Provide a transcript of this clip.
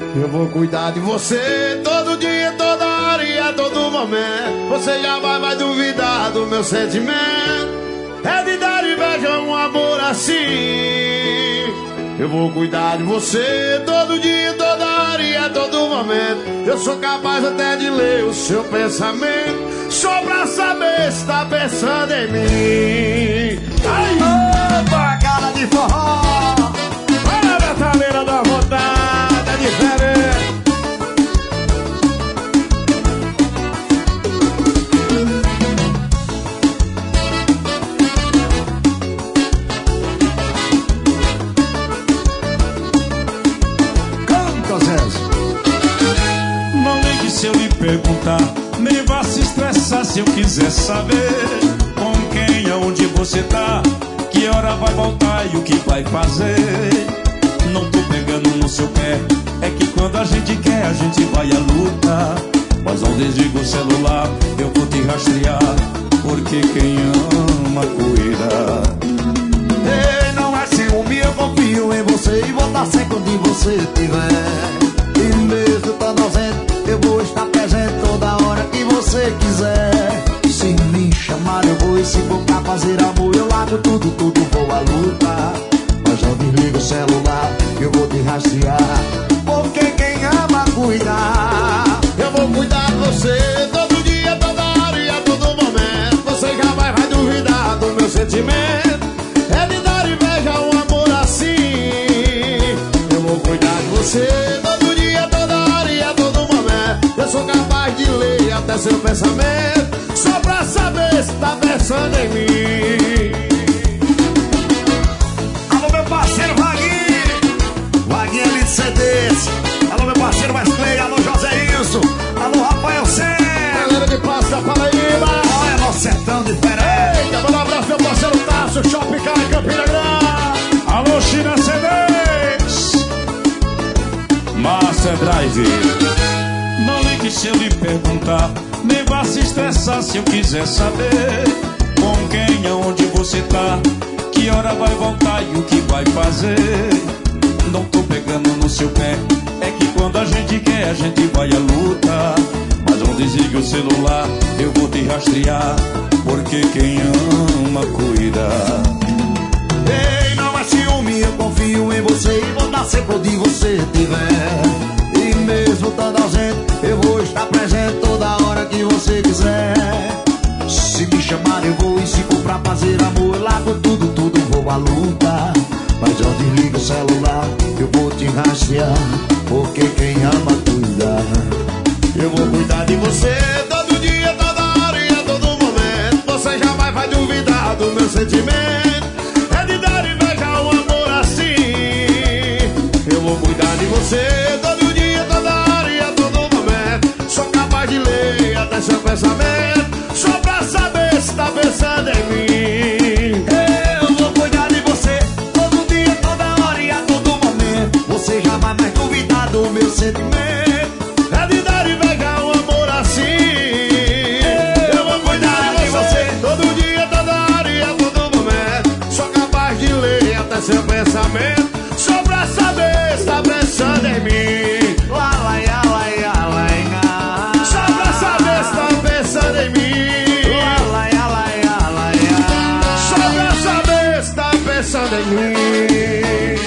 Eu vou cuidar de você todo dia, toda hora e a todo momento. Você jamais vai duvidar do meu sentimento. É de dar inveja um amor assim. Eu vou cuidar de você todo dia, toda hora e a todo momento. Eu sou capaz até de ler o seu pensamento, só pra saber se tá pensando em mim. Ai! Opa, cara de forró! Olha a metaleira da vontade, é diferente. Canta, Zé. Não ligue se eu lhe perguntar, nem vá se estressar se eu quiser saber com quem, aonde você tá, que hora vai voltar e o que vai fazer. Não tô pegando no seu pé, é que quando a gente quer a gente vai à luta. Mas não desliga o celular, eu vou te rastrear, porque quem ama cuida. Ei, não é ciúme, eu confio em você e vou estar sempre onde você estiver. E mesmo estando ausente, eu vou estar presente toda hora que você quiser. Se me chamar eu vou, e se for pra fazer amor eu largo tudo, vou à luta. Mas não desliga o celular, eu vou te rastrear, porque quem ama cuida. Eu vou cuidar de você todo dia, toda hora e a todo momento. Você jamais vai duvidar do meu sentimento. É de dar inveja um amor assim. Eu vou cuidar de você todo dia, toda hora e a todo momento. Eu sou capaz de ler até seu pensamento, só pra saber se tá pensando em mim. Alô, meu parceiro Vaguinho, Vaguinho ali de CDs. Alô, meu parceiro Wesley, alô, José Ilson, alô, Rafael Sen. Galera de Praça da Paraíba, Olha, nosso sertão diferente. eita, manda um abraço meu parceiro Tasso, Shopping Car em Campina Grande. Alô, China CDs, Master Drive. Não ligue se eu lhe perguntar, nem vá se estressar se eu quiser saber com quem, aonde você tá, que hora vai voltar e o que vai fazer. Não tô pegando no seu pé, é que quando a gente quer a gente vai à luta. Mas não desligue o celular, eu vou te rastrear, porque quem ama cuida. Ei, não é ciúme, eu confio em você e vou dar sempre onde você estiver. E mesmo estando ausente, eu vou estar presente toda hora que você quiser. Se me chamar eu vou, e se for pra fazer amor eu largo tudo, vou à luta. Mas não desliga o celular, eu vou te rastrear, porque quem ama cuida. Eu vou cuidar de você todo dia, toda hora e a todo momento. Você jamais vai duvidar do meu sentimento. É de dar inveja um amor assim. Eu vou cuidar de você todo dia, toda hora e a todo momento. Sou capaz de ler até seu pensamento, só pra saber se tá pensando em mim. Eu vou cuidar de você todo dia, toda hora e a todo momento. Você jamais vai duvidar do meu sentimento. É de dar inveja um amor assim. Eu vou cuidar de você todo dia, toda hora e a todo momento. Sou capaz de ler até seu pensamento, só pra saber se tá pensando em mim. Lá, lá, ia, lá, ia, lá, ia. Só pra saber se tá pensando em mim. Lá, lá, ia, lá, ia, lá, ia. Só pra saber se tá pensando em mim.